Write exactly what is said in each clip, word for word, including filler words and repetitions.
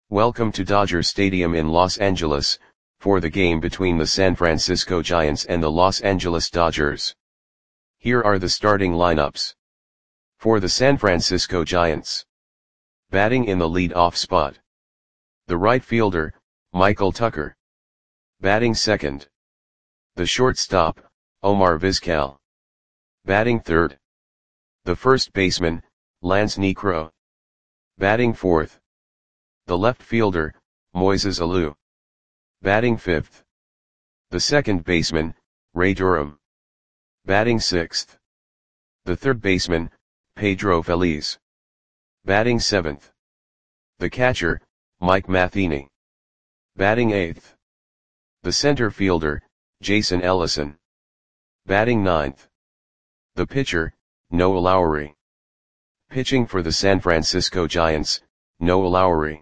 Welcome to Dodger Stadium in Los Angeles, for the game between the San Francisco Giants and the Los Angeles Dodgers. Here are the starting lineups. For the San Francisco Giants. Batting in the lead-off spot. The right fielder, Michael Tucker. Batting second. The shortstop, Omar Vizquel. Batting third. The first baseman, Lance Niekro. Batting fourth. The left fielder, Moises Alou. Batting fifth. The second baseman, Ray Durham. Batting sixth. The third baseman, Pedro Feliz. Batting seventh. The catcher, Mike Matheny. Batting eighth. The center fielder, Jason Ellison. Batting ninth. The pitcher, Noah Lowry. Pitching for the San Francisco Giants, Noah Lowry.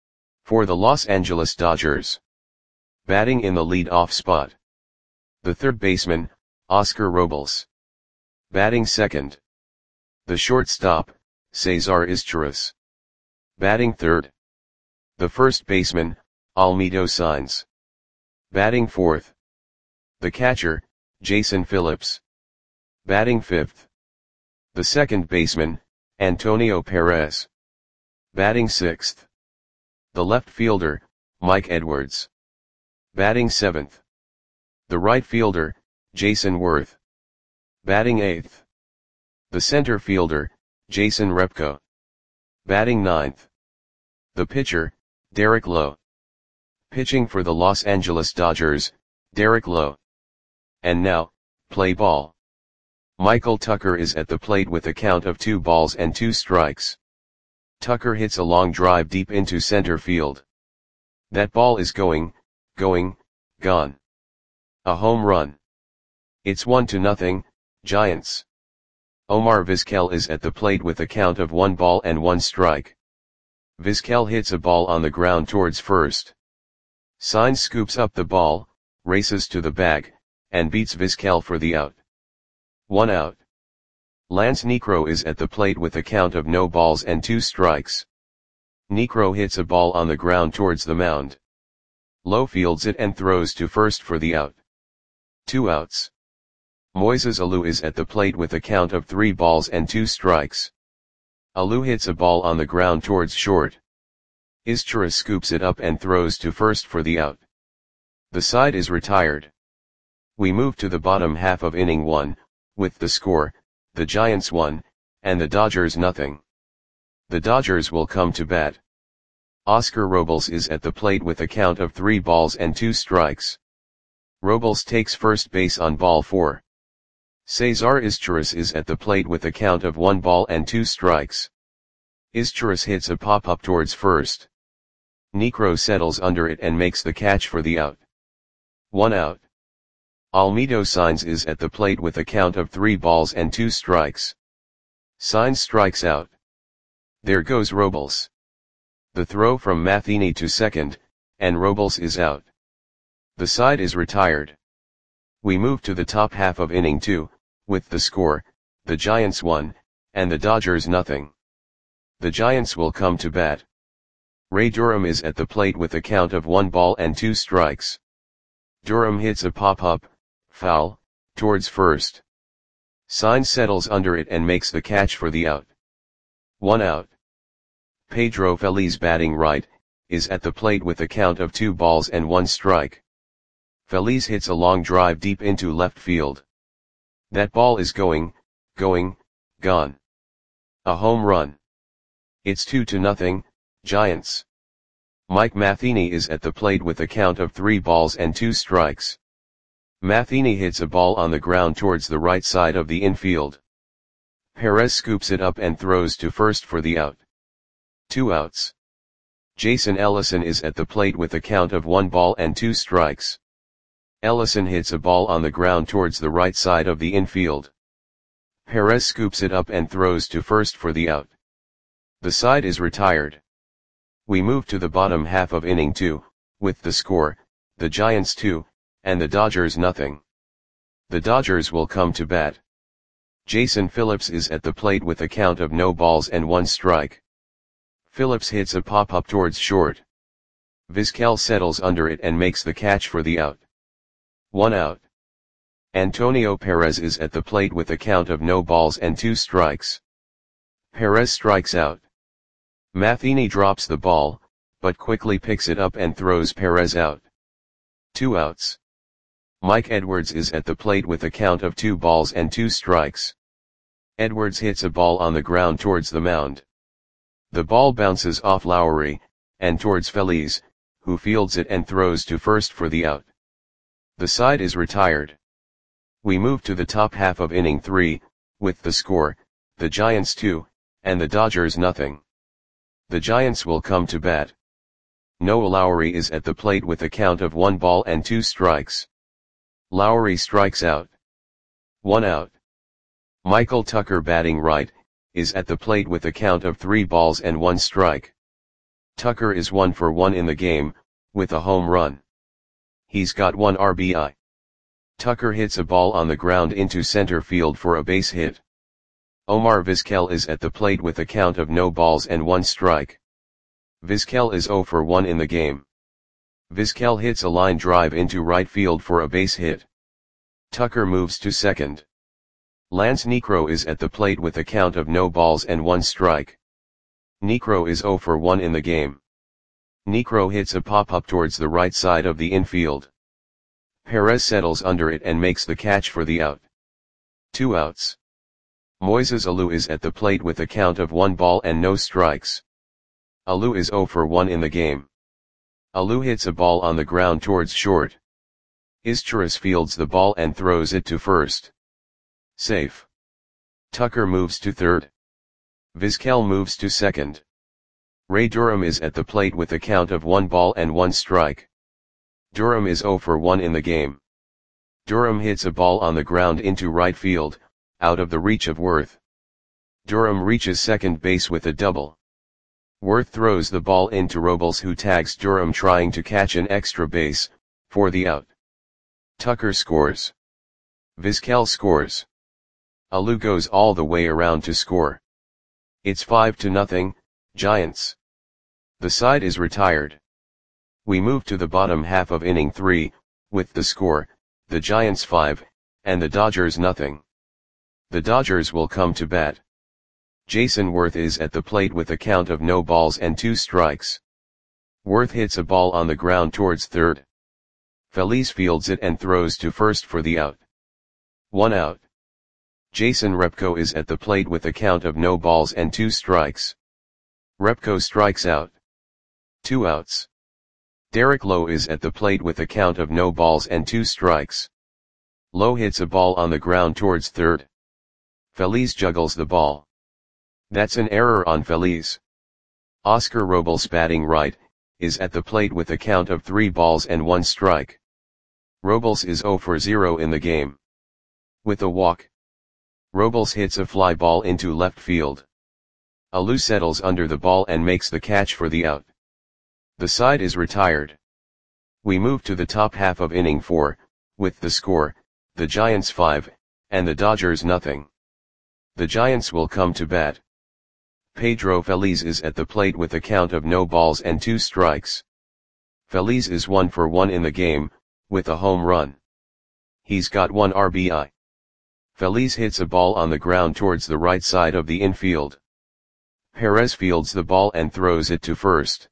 For the Los Angeles Dodgers. Batting in the lead-off spot. The third baseman, Oscar Robles. Batting second. The shortstop, Cesar Izturis. Batting third. The first baseman, Almedo Sainz. Batting fourth. The catcher, Jason Phillips. Batting fifth. The second baseman, Antonio Perez. Batting sixth. The left fielder, Mike Edwards. Batting seventh. The right fielder, Jason Worth. Batting eighth. The center fielder, Jason Repko. Batting ninth. The pitcher, Derek Lowe. Pitching for the Los Angeles Dodgers, Derek Lowe. And now, play ball. Michael Tucker is at the plate with a count of two balls and two strikes. Tucker hits a long drive deep into center field. That ball is going, going, gone. A home run. It's one to nothing, Giants. Omar Vizquel is at the plate with a count of one ball and one strike. Vizquel hits a ball on the ground towards first. Sainz scoops up the ball, races to the bag, and beats Vizquel for the out. One out. Lance Niekro is at the plate with a count of no balls and two strikes. Niekro hits a ball on the ground towards the mound. Lowe fields it and throws to first for the out. Two outs. Moises Alou is at the plate with a count of three balls and two strikes. Alou hits a ball on the ground towards short. Izturis scoops it up and throws to first for the out. The side is retired. We move to the bottom half of inning one, with the score, the Giants one, and the Dodgers nothing. The Dodgers will come to bat. Oscar Robles is at the plate with a count of three balls and two strikes. Robles takes first base on ball four. Cesar Izturis is at the plate with a count of one ball and two strikes. Izturis hits a pop-up towards first. Niekro settles under it and makes the catch for the out. One out. Almedo Sainz is at the plate with a count of three balls and two strikes. Sainz strikes out. There goes Robles. The throw from Matheny to second, and Robles is out. The side is retired. We move to the top half of inning two, with the score, the Giants one, and the Dodgers nothing. The Giants will come to bat. Ray Durham is at the plate with a count of one ball and two strikes. Durham hits a pop-up, foul, towards first. Sainz settles under it and makes the catch for the out. One out. Pedro Feliz, batting right, is at the plate with a count of two balls and one strike. Feliz hits a long drive deep into left field. That ball is going, going, gone. A home run. It's two to nothing, Giants. Mike Matheny is at the plate with a count of three balls and two strikes. Matheny hits a ball on the ground towards the right side of the infield. Perez scoops it up and throws to first for the out. Two outs. Jason Ellison is at the plate with a count of one ball and two strikes. Ellison hits a ball on the ground towards the right side of the infield. Perez scoops it up and throws to first for the out. The side is retired. We move to the bottom half of inning two, with the score, the Giants two, and the Dodgers nothing. The Dodgers will come to bat. Jason Phillips is at the plate with a count of no balls and one strike. Phillips hits a pop-up towards short. Vizquel settles under it and makes the catch for the out. One out. Antonio Perez is at the plate with a count of no balls and two strikes. Perez strikes out. Matheny drops the ball, but quickly picks it up and throws Perez out. Two outs. Mike Edwards is at the plate with a count of two balls and two strikes. Edwards hits a ball on the ground towards the mound. The ball bounces off Lowry, and towards Feliz, who fields it and throws to first for the out. The side is retired. We move to the top half of inning three, with the score, the Giants two, and the Dodgers nothing. The Giants will come to bat. Noah Lowry is at the plate with a count of one ball and two strikes. Lowry strikes out. One out. Michael Tucker, batting right, is at the plate with a count of three balls and one strike. Tucker is one for one in the game, with a home run. He's got one R B I. Tucker hits a ball on the ground into center field for a base hit. Omar Vizquel is at the plate with a count of no balls and one strike. Vizquel is zero for one in the game. Vizquel hits a line drive into right field for a base hit. Tucker moves to second. Lance Niekro is at the plate with a count of no balls and one strike. Niekro is zero for one in the game. Niekro hits a pop-up towards the right side of the infield. Perez settles under it and makes the catch for the out. Two outs. Moises Alou is at the plate with a count of one ball and no strikes. Alou is zero for one in the game. Alou hits a ball on the ground towards short. Izturis fields the ball and throws it to first. Safe. Tucker moves to third. Vizquel moves to second. Ray Durham is at the plate with a count of one ball and one strike. Durham is zero for one in the game. Durham hits a ball on the ground into right field, out of the reach of Worth. Durham reaches second base with a double. Worth throws the ball into Robles, who tags Durham trying to catch an extra base, for the out. Tucker scores. Vizquel scores. Alou goes all the way around to score. It's five to nothing, Giants. The side is retired. We move to the bottom half of inning three, with the score, the Giants five, and the Dodgers nothing. The Dodgers will come to bat. Jason Worth is at the plate with a count of no balls and two strikes. Worth hits a ball on the ground towards third. Feliz fields it and throws to first for the out. One out. Jason Repko is at the plate with a count of no balls and two strikes. Repko strikes out. Two outs. Derek Lowe is at the plate with a count of no balls and two strikes. Lowe hits a ball on the ground towards third. Feliz juggles the ball. That's an error on Feliz. Oscar Robles, batting right, is at the plate with a count of three balls and one strike. Robles is zero for zero in the game. With a walk, Robles hits a fly ball into left field. Alou settles under the ball and makes the catch for the out. The side is retired. We move to the top half of inning four, with the score, the Giants five, and the Dodgers nothing. The Giants will come to bat. Pedro Feliz is at the plate with a count of no balls and two strikes. Feliz is one for one in the game, with a home run. He's got one R B I. Feliz hits a ball on the ground towards the right side of the infield. Perez fields the ball and throws it to first.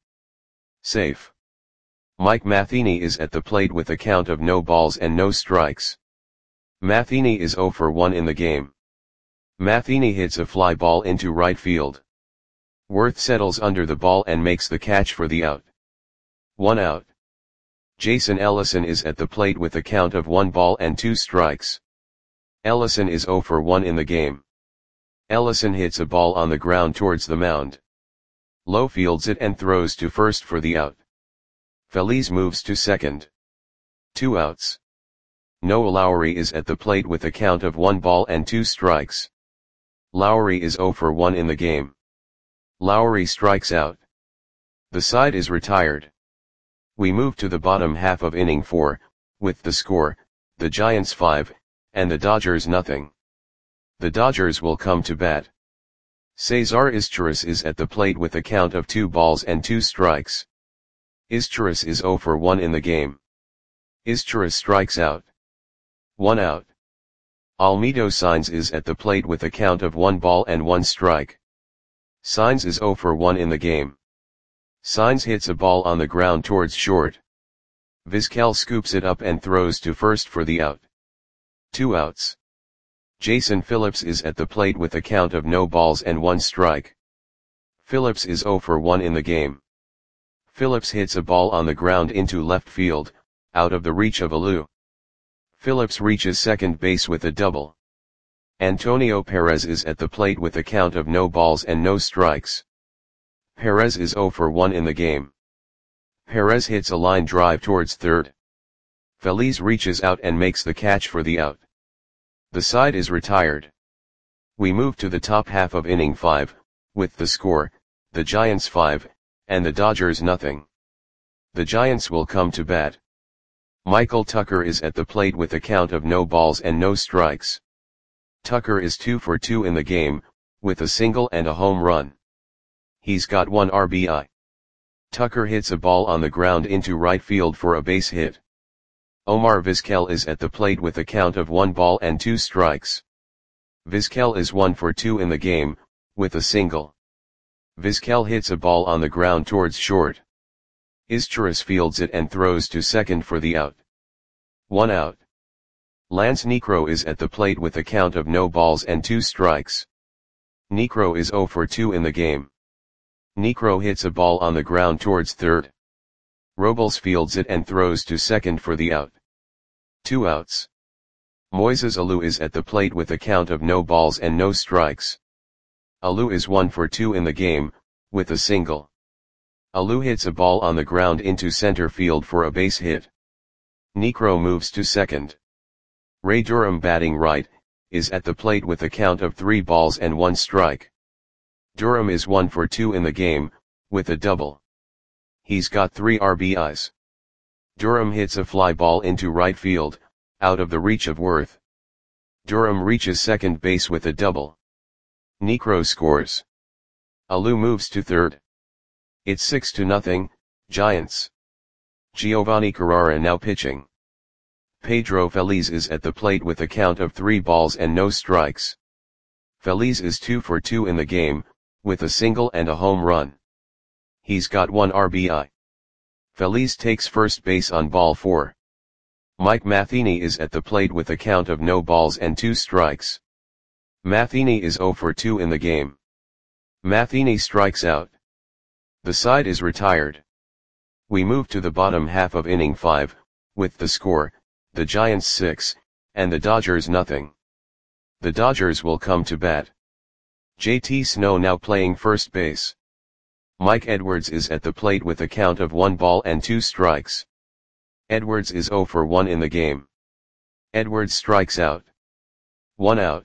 Safe. Mike Matheny is at the plate with a count of no balls and no strikes. Matheny is zero for one in the game. Matheny hits a fly ball into right field. Worth settles under the ball and makes the catch for the out. One out. Jason Ellison is at the plate with a count of one ball and two strikes. Ellison is zero for one in the game. Ellison hits a ball on the ground towards the mound. Lowe fields it and throws to first for the out. Feliz moves to second. Two outs. Noah Lowry is at the plate with a count of one ball and two strikes. Lowry is zero for one in the game. Lowry strikes out. The side is retired. We move to the bottom half of inning four, with the score, the Giants five, and the Dodgers nothing. The Dodgers will come to bat. Cesar Izturis is at the plate with a count of two balls and two strikes. Izturis is zero for one in the game. Izturis strikes out. One out. Almeida Signs is at the plate with a count of one ball and one strike. Signs is zero for one in the game. Signs hits a ball on the ground towards short. Vizquel scoops it up and throws to first for the out. Two outs. Jason Phillips is at the plate with a count of no balls and one strike. Phillips is zero for one in the game. Phillips hits a ball on the ground into left field, out of the reach of Alou. Phillips reaches second base with a double. Antonio Perez is at the plate with a count of no balls and no strikes. Perez is zero for one in the game. Perez hits a line drive towards third. Feliz reaches out and makes the catch for the out. The side is retired. We move to the top half of inning five, with the score, the Giants five, and the Dodgers nothing. The Giants will come to bat. Michael Tucker is at the plate with a count of no balls and no strikes. Tucker is two for two in the game, with a single and a home run. He's got one R B I. Tucker hits a ball on the ground into right field for a base hit. Omar Vizquel is at the plate with a count of one ball and two strikes. Vizquel is one for two in the game, with a single. Vizquel hits a ball on the ground towards short. Izturis fields it and throws to second for the out. One out. Lance Niekro is at the plate with a count of no balls and two strikes. Niekro is zero for two in the game. Niekro hits a ball on the ground towards third. Robles fields it and throws to second for the out. Two outs. Moises Alou is at the plate with a count of no balls and no strikes. Alou is one for two in the game, with a single. Alou hits a ball on the ground into center field for a base hit. Niekro moves to second. Ray Durham, batting right, is at the plate with a count of three balls and one strike. Durham is one for two in the game, with a double. He's got three R B Is. Durham hits a fly ball into right field, out of the reach of Worth. Durham reaches second base with a double. Niekro scores. Alou moves to third. It's six to nothing, Giants. Giovanni Carrara now pitching. Pedro Feliz is at the plate with a count of three balls and no strikes. Feliz is two for two in the game, with a single and a home run. He's got one R B I. Feliz takes first base on ball four. Mike Matheny is at the plate with a count of no balls and two strikes. Matheny is zero for two in the game. Matheny strikes out. The side is retired. We move to the bottom half of inning five, with the score, the Giants six, and the Dodgers nothing. The Dodgers will come to bat. J T Snow now playing first base. Mike Edwards is at the plate with a count of one ball and two strikes. Edwards is zero for one in the game. Edwards strikes out. One out.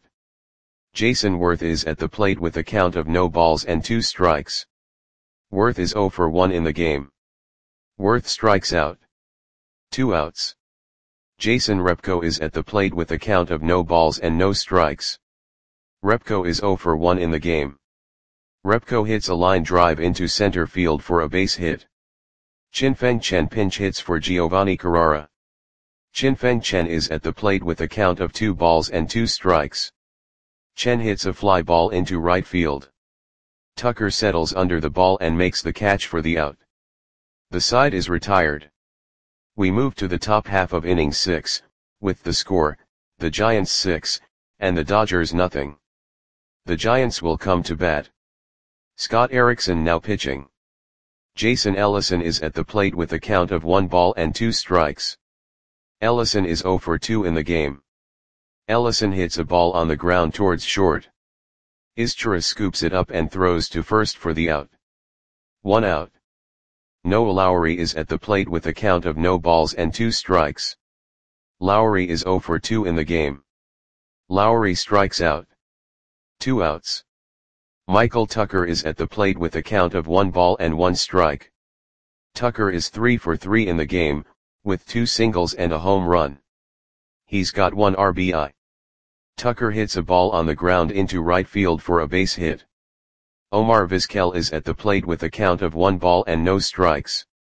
Jason Worth is at the plate with a count of no balls and two strikes. Worth is zero for one in the game. Worth strikes out. Two outs. Jason Repko is at the plate with a count of no balls and no strikes. Repko is zero for one in the game. Repko hits a line drive into center field for a base hit. Chin-Feng Chen pinch hits for Giovanni Carrara. Chin-Feng Chen is at the plate with a count of two balls and two strikes. Chen hits a fly ball into right field. Tucker settles under the ball and makes the catch for the out. The side is retired. We move to the top half of inning six, with the score, the Giants six, and the Dodgers nothing. The Giants will come to bat. Scott Erickson now pitching. Jason Ellison is at the plate with a count of one ball and two strikes. Ellison is zero for two in the game. Ellison hits a ball on the ground towards short. Izturis scoops it up and throws to first for the out. One out. Noah Lowry is at the plate with a count of no balls and two strikes. Lowry is zero for two in the game. Lowry strikes out. Two outs. Michael Tucker is at the plate with a count of one ball and one strike. Tucker is three for three in the game, with two singles and a home run. He's got one R B I. Tucker hits a ball on the ground into right field for a base hit. Omar Vizquel is at the plate with a count of one ball and no strikes.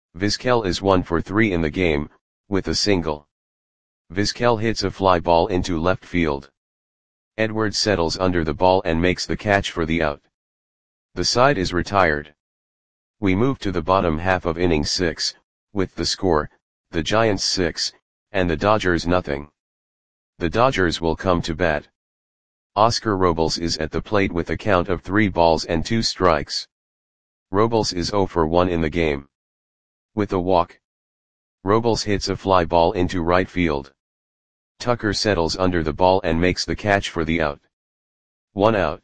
Vizquel is one for three in the game, with a single. Vizquel hits a fly ball into left field. Edwards settles under the ball and makes the catch for the out. The side is retired. We move to the bottom half of inning six, with the score, the Giants six, and the Dodgers nothing. The Dodgers will come to bat. Oscar Robles is at the plate with a count of three balls and two strikes. Robles is zero for one in the game. With a walk. Robles hits a fly ball into right field. Tucker settles under the ball and makes the catch for the out. One out.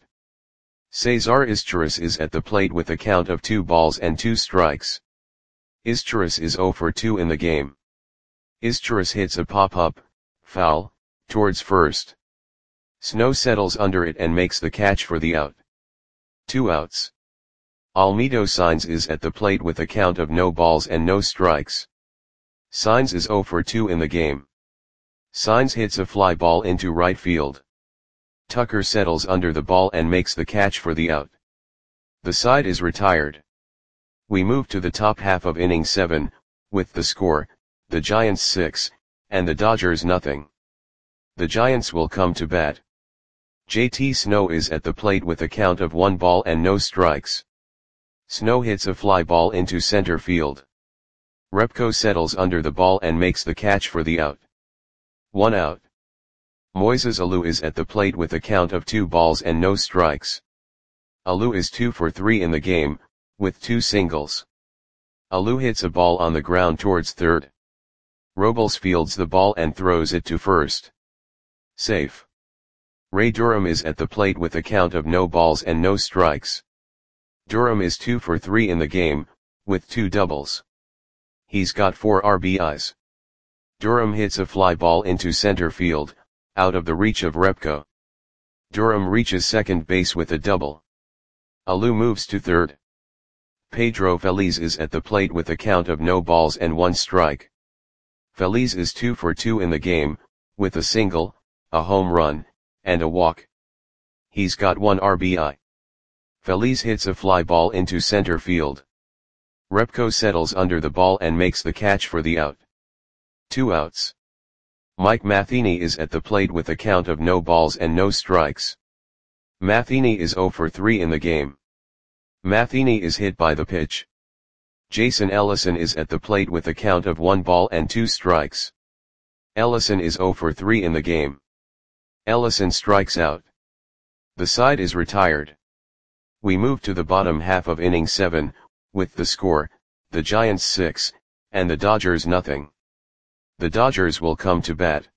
Cesar Izturis is at the plate with a count of two balls and two strikes. Izturis is zero for two in the game. Izturis hits a pop-up, foul, towards first. Snow settles under it and makes the catch for the out. Two outs. Almedo Saenz is at the plate with a count of no balls and no strikes. Saenz is zero for two in the game. Saenz hits a fly ball into right field. Tucker settles under the ball and makes the catch for the out. The side is retired. We move to the top half of inning seven, with the score, the Giants six, and the Dodgers nothing. The Giants will come to bat. J T Snow is at the plate with a count of one ball and no strikes. Snow hits a fly ball into center field. Repko settles under the ball and makes the catch for the out. One out. Moises Alou is at the plate with a count of two balls and no strikes. Alou is two for three in the game, with two singles. Alou hits a ball on the ground towards third. Robles fields the ball and throws it to first. Safe. Ray Durham is at the plate with a count of no balls and no strikes. Durham is two for three in the game, with two doubles. He's got four R B Is. Durham hits a fly ball into center field, out of the reach of Repko. Durham reaches second base with a double. Alou moves to third. Pedro Feliz is at the plate with a count of no balls and one strike. Feliz is two for two in the game, with a single, a home run, and a walk. He's got one R B I. Feliz hits a fly ball into center field. Repko settles under the ball and makes the catch for the out. Two outs. Mike Matheny is at the plate with a count of no balls and no strikes. Matheny is zero for three in the game. Matheny is hit by the pitch. Jason Ellison is at the plate with a count of one ball and two strikes. Ellison is zero for three in the game. Ellison strikes out. The side is retired. We move to the bottom half of inning seven, with the score, the Giants six, and the Dodgers nothing. The Dodgers will come to bat.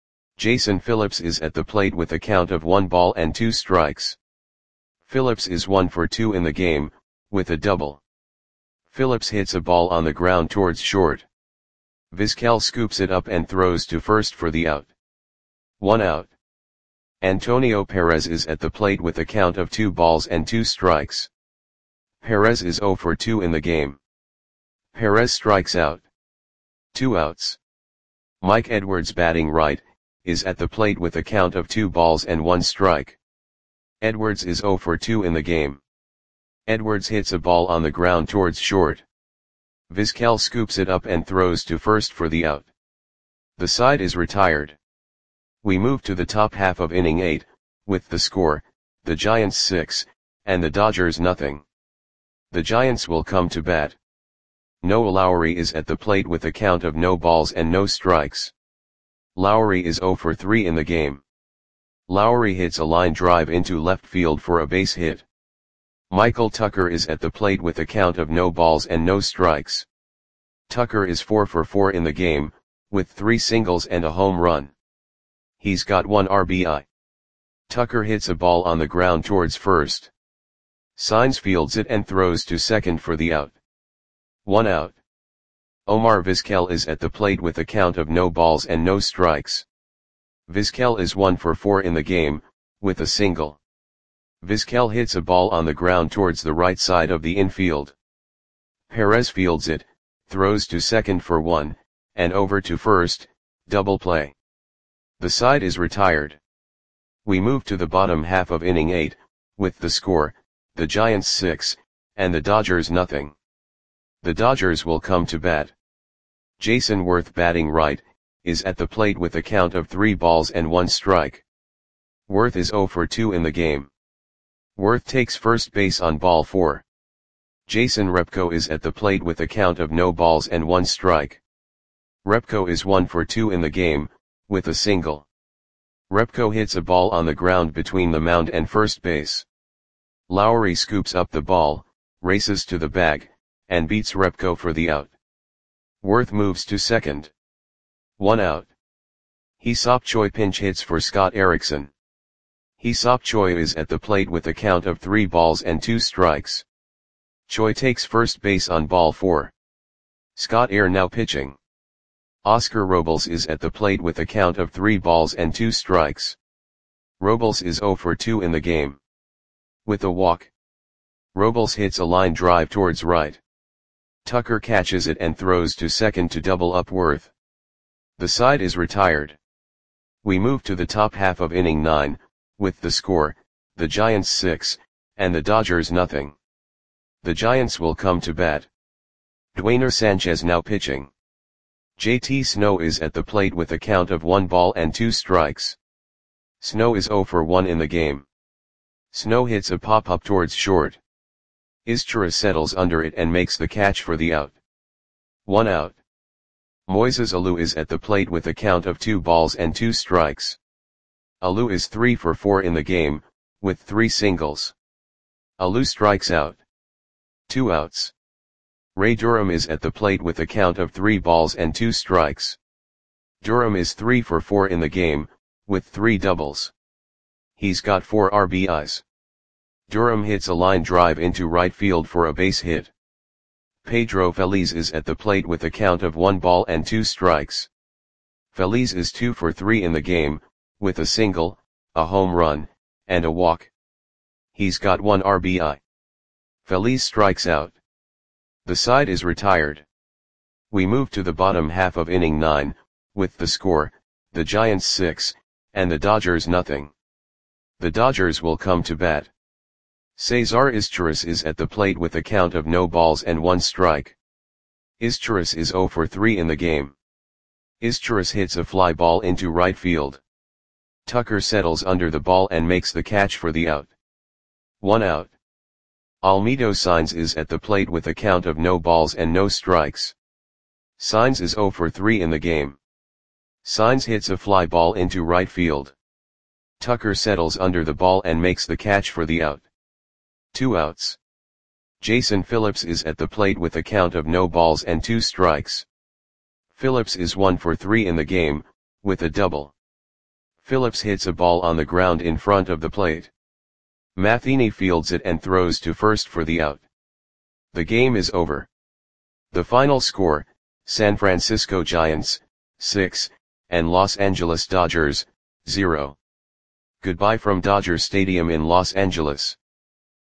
Jason Phillips is at the plate with a count of one ball and two strikes. Phillips is one for two in the game, with a double. Phillips hits a ball on the ground towards short. Vizquel scoops it up and throws to first for the out. One out. Antonio Perez is at the plate with a count of two balls and two strikes. Perez is zero for two in the game. Perez strikes out. Two outs. Mike Edwards, batting right, is at the plate with a count of two balls and one strike. Edwards is zero for two in the game. Edwards hits a ball on the ground towards short. Vizquel scoops it up and throws to first for the out. The side is retired. We move to the top half of inning eight, with the score, the Giants six, and the Dodgers nothing. The Giants will come to bat. Noah Lowry is at the plate with a count of no balls and no strikes. Lowry is zero for three in the game. Lowry hits a line drive into left field for a base hit. Michael Tucker is at the plate with a count of no balls and no strikes. Tucker is four for four in the game, with three singles and a home run. He's got one R B I. Tucker hits a ball on the ground towards first. Saenz fields it and throws to second for the out. One out. Omar Vizquel is at the plate with a count of no balls and no strikes. Vizquel is one for four in the game, with a single. Vizquel hits a ball on the ground towards the right side of the infield. Perez fields it, throws to second for one, and over to first, double play. The side is retired. We move to the bottom half of inning eight, with the score, the Giants six, and the Dodgers nothing. The Dodgers will come to bat. Jayson Werth, batting right, is at the plate with a count of three balls and one strike. Werth is zero for two in the game. Werth takes first base on ball four. Jason Repko is at the plate with a count of no balls and one strike. Repko is one for two in the game, with a single. Repko hits a ball on the ground between the mound and first base. Lowry scoops up the ball, races to the bag, and beats Repko for the out. Werth moves to second. One out. Hee-seop Choi pinch hits for Scott Erickson. Hee-seop Choi is at the plate with a count of three balls and two strikes. Choi takes first base on ball four. Scott Air now pitching. Oscar Robles is at the plate with a count of three balls and two strikes. Robles is zero for two in the game. With a walk. Robles hits a line drive towards right. Tucker catches it and throws to second to double up Werth. The side is retired. We move to the top half of inning nine, with the score, the Giants six, and the Dodgers nothing. The Giants will come to bat. Dwayner Sanchez now pitching. J T Snow is at the plate with a count of one ball and two strikes. Snow is zero for one in the game. Snow hits a pop-up towards short. Izchira settles under it and makes the catch for the out. One out. Moises Alou is at the plate with a count of two balls and two strikes. Alou is three for four in the game, with three singles. Alou strikes out. Two outs. Ray Durham is at the plate with a count of three balls and two strikes. Durham is three for four in the game, with three doubles. He's got four R B Is. Durham hits a line drive into right field for a base hit. Pedro Feliz is at the plate with a count of one ball and two strikes. Feliz is two for three in the game, with a single, a home run, and a walk. He's got one R B I. Feliz strikes out. The side is retired. We move to the bottom half of inning nine, with the score, the Giants six, and the Dodgers nothing. The Dodgers will come to bat. Cesar Izturis is at the plate with a count of no balls and one strike. Izturis is zero for three in the game. Izturis hits a fly ball into right field. Tucker settles under the ball and makes the catch for the out. One out. Almedo Saenz is at the plate with a count of no balls and no strikes. Saenz is zero for three in the game. Saenz hits a fly ball into right field. Tucker settles under the ball and makes the catch for the out. Two outs. Jason Phillips is at the plate with a count of no balls and two strikes. Phillips is one for three in the game, with a double. Phillips hits a ball on the ground in front of the plate. Matheny fields it and throws to first for the out. The game is over. The final score, San Francisco Giants, six, and Los Angeles Dodgers, zero. Goodbye from Dodger Stadium in Los Angeles.